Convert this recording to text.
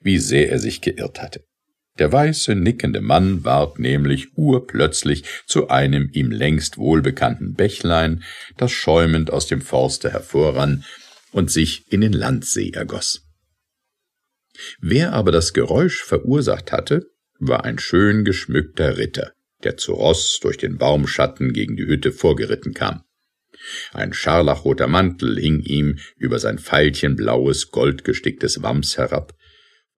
wie sehr er sich geirrt hatte. Der weiße, nickende Mann ward nämlich urplötzlich zu einem ihm längst wohlbekannten Bächlein, das schäumend aus dem Forste hervorrann und sich in den Landsee ergoss. Wer aber das Geräusch verursacht hatte, war ein schön geschmückter Ritter, der zu Ross durch den Baumschatten gegen die Hütte vorgeritten kam. Ein scharlachroter Mantel hing ihm über sein veilchenblaues, goldgesticktes Wams herab,